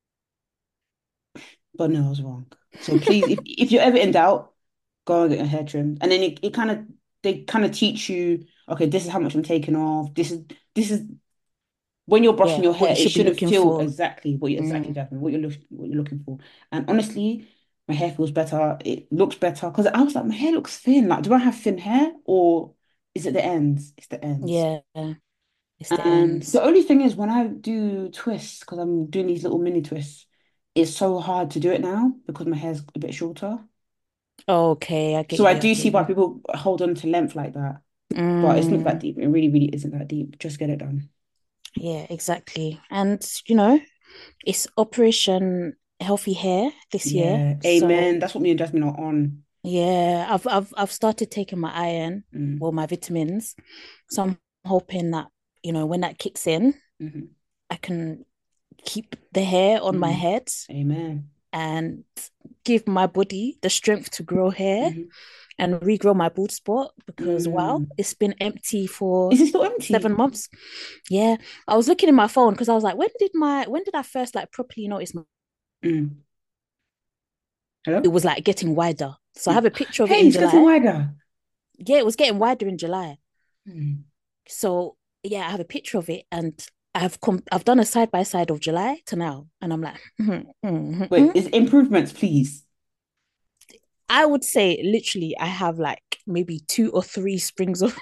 but no, I was wrong. So please, if you're ever in doubt, go and get your hair trimmed. And then it kind of they kind of teach you, okay, this is how much I'm taking off. This is when you're brushing Yeah, your what hair, you it should be shouldn't looking feel for. exactly Mm, Jasmine, what you're looking for. And honestly, my hair feels better. It looks better because I was like, my hair looks thin. Like, do I have thin hair or is it the ends? It's the ends. yeah, it's the And the ends. only thing is when I do twists, because I'm doing these little mini twists, it's so hard to do it now because my hair's a bit shorter. Okay, So I I do get see why you. people hold on to length like that. But it's not that Mm, deep. It really, really isn't that deep. Just get it done. yeah, exactly. And it's Operation Healthy Hair this year. Yeah. So Amen. That's what me and Jasmine are on. yeah, I've started taking my iron, Mm. well, my vitamins. So I'm hoping that, when that kicks in, Hmm. I can keep the hair on my Mm. head Amen. and give my body the strength to grow hair Hmm. and regrow my bald spot because wow, Mm. it's been empty for Is it still 7 empty? months. Yeah. I was looking in my phone because I was like, when did I first like properly notice Mm. it Hello? was like getting wider? So I have a picture of it Hey, in it's getting July. wider. Yeah, it was getting wider in July. Mm. So yeah, I have a picture of it and I've done a side by side of July to now, and I'm like, Wait, is improvements, please. I would say literally I have like maybe 2 or 3 springs of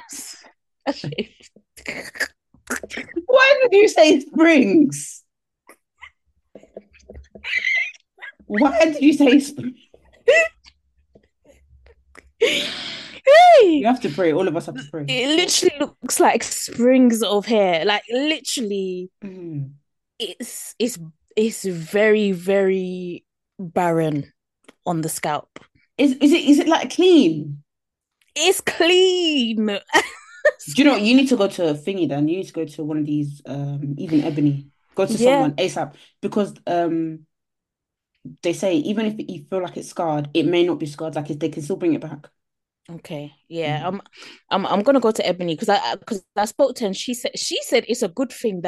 Why did you say springs? Why did you say springs? You Hey, have to pray. All of us have to pray. it literally looks like springs of hair. Like literally, Mm. it's it's it's very very barren on the scalp. Is it like clean? It's clean. Do you know what? You need to go to a thingy then. You need to go to one of these, even Ebony. Go to Yeah, someone ASAP because they say even if you feel like it's scarred, it may not be scarred. Like they can still bring it back. Okay. Yeah. Mm. I'm gonna go to Ebony because I spoke to her and she said it's a good thing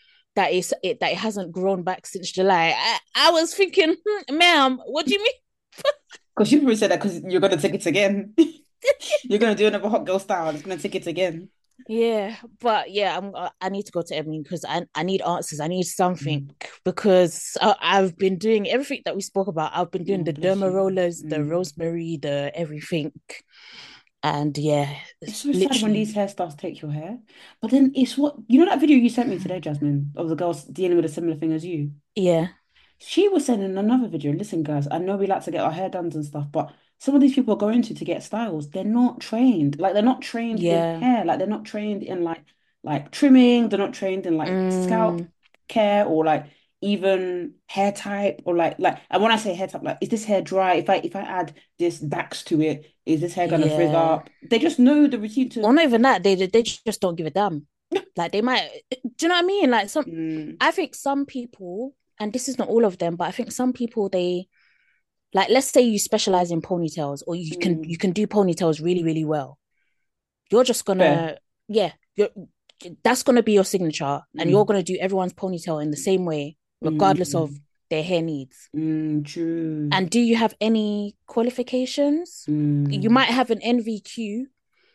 that it hasn't grown back since July. I was thinking, ma'am, what do you mean? Because you probably said that because you're gonna take it again. You're gonna do another hot girl style. It's gonna take it again. Yeah, but yeah, I need to go to Ebony because I need answers. I need something Mm. because I've been doing everything that we spoke about. I've been doing Oh, the bless derma you. rollers, the Mm. rosemary, the everything, and yeah, It's it's so sad when literally these hairstyles take your hair. But then it's what you know that video you sent me today, Jasmine, of the girls dealing with a similar thing as you. yeah, She was saying in another video, listen, guys, I know we like to get our hair done and stuff, but some of these people go into to get styles, they're not trained. Like they're not trained in yeah, hair, like they're not trained in like trimming, they're not trained in like scalp mm, care or like even hair type or like and when I say hair type, like is this hair dry? If I add this backs to it, is this hair gonna frizz yeah. up? They just know the routine to Or not even that. They just don't give a damn. Like they might. Do you know what I mean? Like some. mm, I think some people, and this is not all of them, but I think some people they like. Let's say you specialize in ponytails, or you mm, can do ponytails really really well. You're just fair. gonna yeah. You're that's gonna be your signature, and you're Mm, gonna do everyone's ponytail in the same way, regardless of mm, their hair needs. true. And do you have any qualifications? You Mm, might have an NVQ,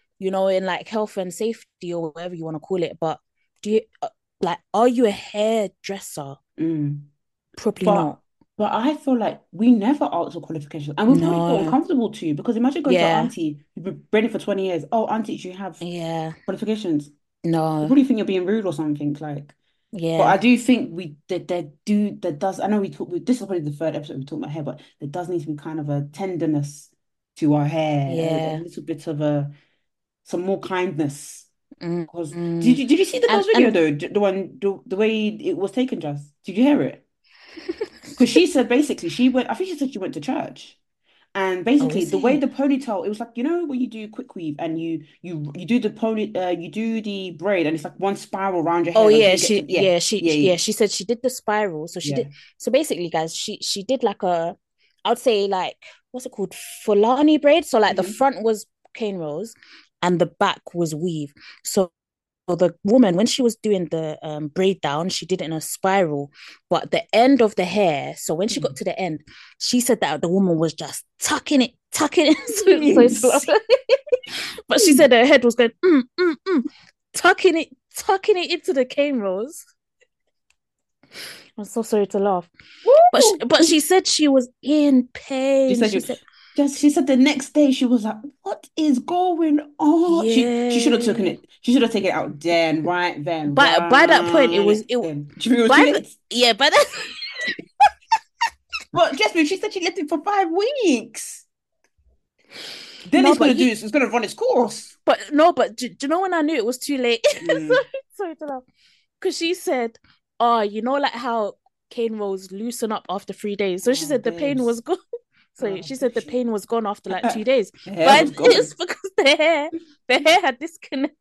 in like health and safety or whatever you want to call it. But do you like, are you a hairdresser? mm. Probably But not. I feel like we never ask for qualifications, and we probably feel No. uncomfortable too because imagine going to your Yeah. auntie who's been braiding for 20 years. Oh, auntie, do you have Yeah. qualifications? They No. probably think you're being rude or something. Like, but I Yeah. do think we that there does. I know this is probably the third episode we talk about hair, but there does need to be kind of a tenderness to our hair, a Yeah. little bit of a some more kindness. Mm, Because mm. did you see the And girl's video though? The one the way it was taken, just did you hear it? Because she said basically she went, I think she said she went to church. And oh, basically is the way it? the ponytail, it was like, you know, when you do quick weave and you do the you do the braid and it's like one spiral around your Oh head until yeah, you get to she said she did the spiral. So she yeah. did so basically, guys, she did like I'd say like what's it called? Fulani braid. So like the Mhm. front was cane rolls and the back was weave. So the woman, when she was doing the braid down, she did it in a spiral. But the end of the hair, so when she got Mm. to the end, she said that the woman was just tucking it. So Yes. but she said her head was going, tucking it into the cane rolls. I'm so sorry to laugh. But Woo! she said she was in She pain. said She you said, just she said the next day she was like, what is going on? She should have taken yeah. it, she should have taken it out then, right then, By that point, it right was it then. Do you think it was too by the late? yeah, by that But Jasmine, she said she left it for 5 weeks. Then no, it's gonna do this, it's gonna run its course. but no, but do you know when I knew it was too late? Mm. Sorry to laugh. Because she said, oh, like how cane rolls loosen up after 3 days. So she Oh, said the pain was babes. gone. So Oh, she said the bless you. pain was gone after like 2 days. The hair But was it's gone. because the hair had disconnected.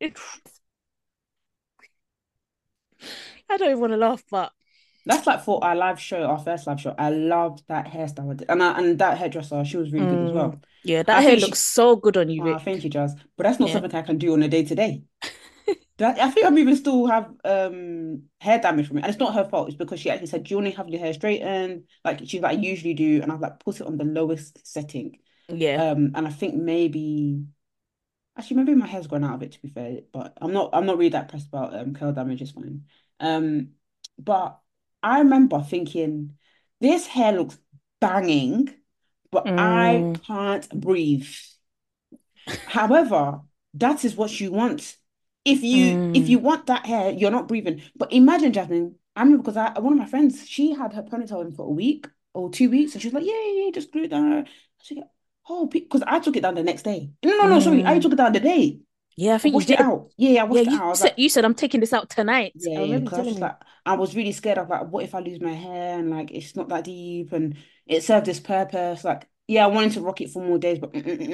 I don't even want to laugh, but That's like for our live show, our first live show. I loved that hairstyle I did. And that hairdresser, she was really good as well. yeah, that I hair think looks she, so good on you, thank Vic. you, Jazz. But that's not Yeah. something I can do on a day to day. I think I'm even still have hair damage from it. And it's not her fault. It's because she actually said, do you want to have your hair straightened? Like she's like, I usually do. And I've like put it on the lowest setting. Yeah. And I think maybe my hair's gone out of it to be fair, but I'm not really that pressed about curl damage, it's fine. Um, but I remember thinking, this hair looks banging, but I Mm, can't breathe. However, that is what you want. If you mm, want that hair, you're not breathing. But imagine, Jasmine, I remember because one of my friends, she had her ponytail in for a week or 2 weeks, and she was like, yeah, just glue it down. She got, oh, because I took it down the next day. No, sorry, I mm. took it down the day. Yeah, I I think you washed it did. out. Yeah, I Yeah, washed it out. I was like, you said I'm taking this out tonight. yeah, I yeah, remember you because I was telling just me. like, I was really scared of like, what if I lose my hair and like it's not that deep and it served this purpose. Like, yeah, I wanted to rock it for more days, but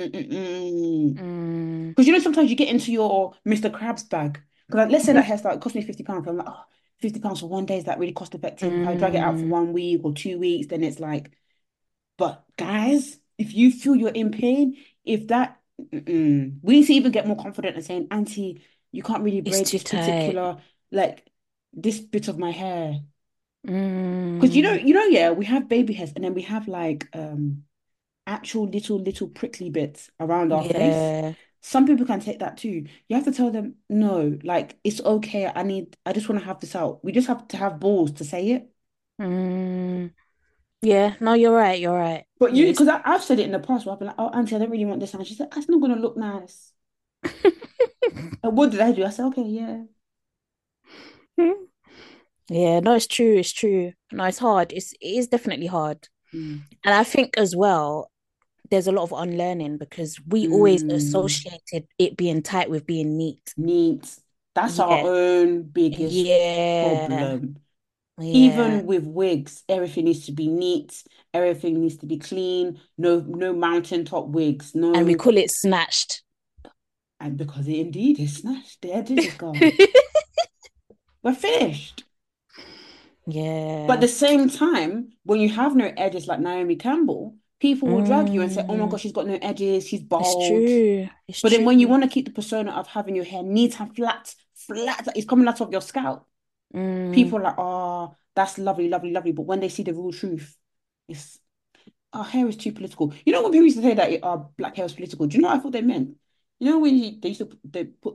Mm, because sometimes you get into your Mr. Krabs bag. Because like, let's say that hairstyle cost me £50. I'm like, oh, £50 for one day, is that really cost effective? If I drag it out for mm, 1 week or 2 weeks, then it's like, but guys, if you feel you're in pain, if that We need to even get more confident in saying, Auntie, you can't really It's braid too this tight. particular, like this bit of my hair. Because Mm, yeah, we have baby hairs and then we have like actual little prickly bits around our face. yeah. Some people can take that too. You have to tell them, no, like it's okay. I just want to have this out. We just have to have balls to say it. Mm, yeah. No, you're right. You're right. But Yeah. because I've said it in the past where I've been like, oh, Auntie, I don't really want this. And she said, that's not going to look nice. And what did I do? I said, okay, yeah. Yeah, no, it's true. It's true. No, it's hard. It is definitely hard. Mm. And I think as well, there's a lot of unlearning because we always Mm. associated it being tight with being neat. Neat. That's our Yeah, own biggest yeah, problem. yeah. Even with wigs, everything needs to be neat. Everything needs to be clean. No mountaintop wigs. And we No, call it snatched. and because it indeed is snatched. The edges is gone. We're finished. But at Yeah. the same time, when you have no edges like Naomi Campbell, people will drag you and say, "Oh my Mm, gosh, she's got no edges. She's it's bald." true. It's But then when you true. want to keep the persona of having your hair neat and flat, like it's coming out of your scalp, Mm, people are like, "Oh, that's lovely, lovely, lovely." But when they see the real truth, it's our hair is too political. You know when people used to say that our black hair was political, do you know what I thought they meant? You know when they used to they put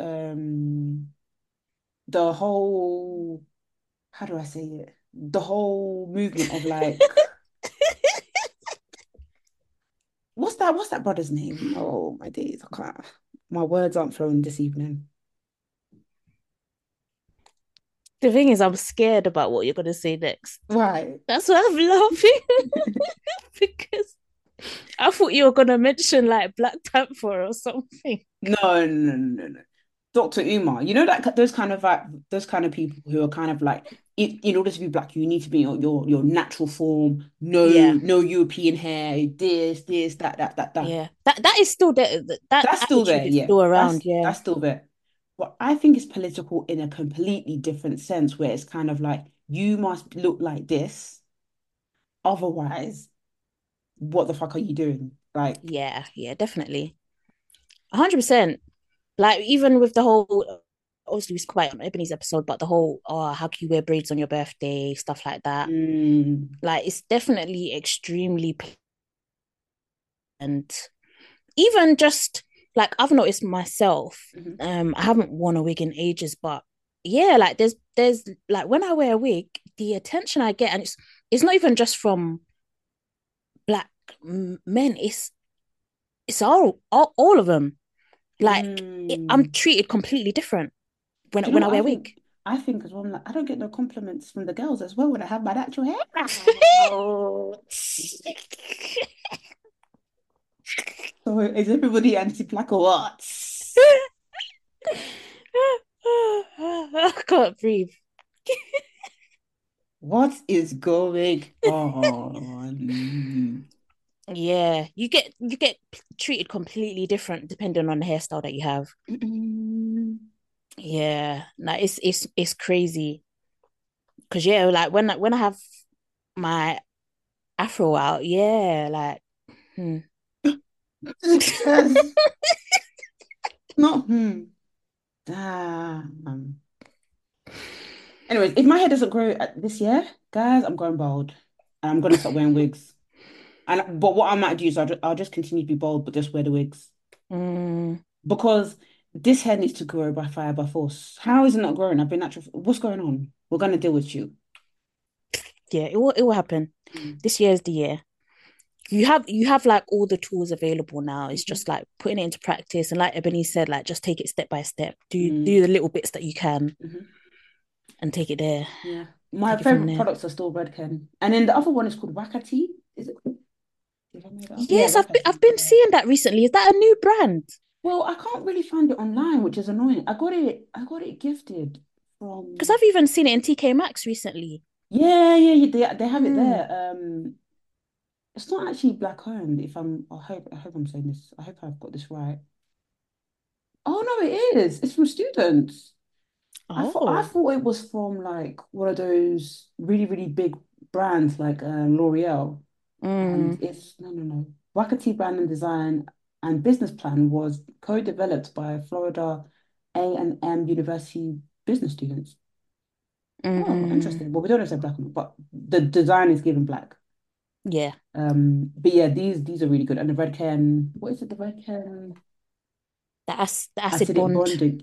the whole, how do I say it? The whole movement of like, what's that brother's name? Oh my days, I can't, my words aren't flowing this evening. the thing is, I'm scared about what you're gonna say next. Right. That's why I'm laughing because I thought you were gonna mention like Black Panther or something. No, no, no, no, no. Dr. Umar, you know that those kind of people who are kind of like, in order to be black, you need to be your natural form, Yeah, no European hair, that. yeah. That is still there. That That's still attitude there, is yeah. still That's around. Yeah, that's still there. But I think it's political in a completely different sense, where it's kind of like you must look like this, otherwise, what the fuck are you doing? Like, yeah, yeah. Definitely, 100%. Like even with the whole, obviously it's quite on Ebony's episode, but the whole, oh, how can you wear braids on your birthday, stuff like that. mm, Like it's definitely extremely, and even just like I've noticed myself, mhm. I haven't worn a wig in ages, but yeah, like there's like when I wear a wig, the attention I get, and it's not even just from black men, it's all of them. Like I'm Mm. treated completely different Do you know when I what I wear a think? wig. I think as well, I'm like, I don't get no compliments from the girls as well when I have my natural hair. So is everybody anti-black or what? I can't breathe. What is going on? Yeah, you get treated completely different depending on the hairstyle that you have. Mm-mm. Yeah, like it's crazy. Cause yeah, like when I have my afro out, yeah, like hmm. Yes, not Damn. Anyways, if my hair doesn't grow this year, guys, I'm going bald. And I'm gonna start wearing wigs. And but what I might do is I'll just continue to be bald, but just wear the wigs. Mm, Because this hair needs to grow by fire by force. How is it not growing? I've been natural. What's going on? We're gonna deal with you. yeah, it will happen. Mm. This year is the year. You have like all the tools available now. It's Mhm. just like putting it into practice. And like Ebony said, like just take it step by step. Do Mm. the little bits that you can Mhm. and take it there. Yeah. My Take it from favorite there. products are still Redken. And then the other one is called Wakati. Is it called? Did I make that up? Yeah, Yes, I've Wakati. been Yeah. seeing that recently. Is that a new brand? Well, I can't really find it online, which is annoying. I got it gifted Because from I've even seen it in TK Maxx recently. yeah, they have it Mm. there. It's not actually black owned, if I hope I'm saying this. I hope I've got this right. Oh no, it is. It's from students. I Oh. thought it was from like one of those really, really big brands like L'Oreal. And Mm. it's no. Wakati Brand and Design and business plan was co-developed by Florida A&M University business students. Oh, Mm, interesting. Well, we don't know if they're black or not, but the design is given black. yeah, But yeah, these are really good. And the Redken, what is it? The Redken the acid acidic bond. bonding.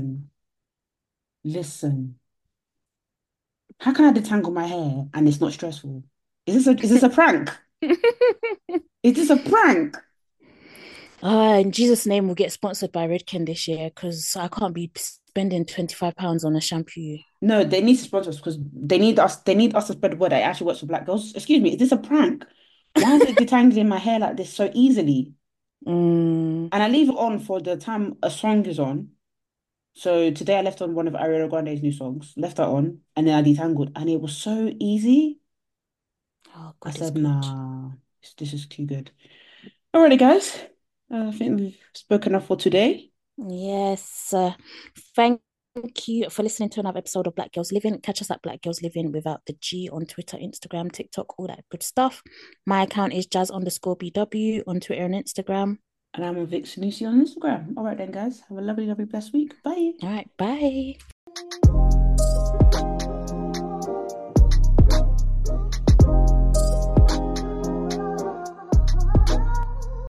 Listen. How can I detangle my hair and it's not stressful? Is this a prank? Is this a prank? In Jesus' name, we'll get sponsored by Redken this year because I can't be spending £25 on a shampoo. No, they need to sponsor us because they need us to spread the word that it actually works for black girls. Excuse me, is this a prank? Why is it detangling my hair like this so easily? Mm. And I leave it on for the time a song is on. So today I left on one of Ariana Grande's new songs, left that on, and then I detangled, and it was so easy. Oh, I God is said, good. nah, this is too good. Alrighty, guys. I think we've spoken enough for today. Yes. Thank you for listening to another episode of Black Girls Living. Catch us at Black Girls Living without the G on Twitter, Instagram, TikTok, all that good stuff. My account is jazz_BW on Twitter and Instagram. And I'm on Vic Sanusi on Instagram. All right then, guys. Have a lovely, lovely, blessed week. Bye. All right, bye.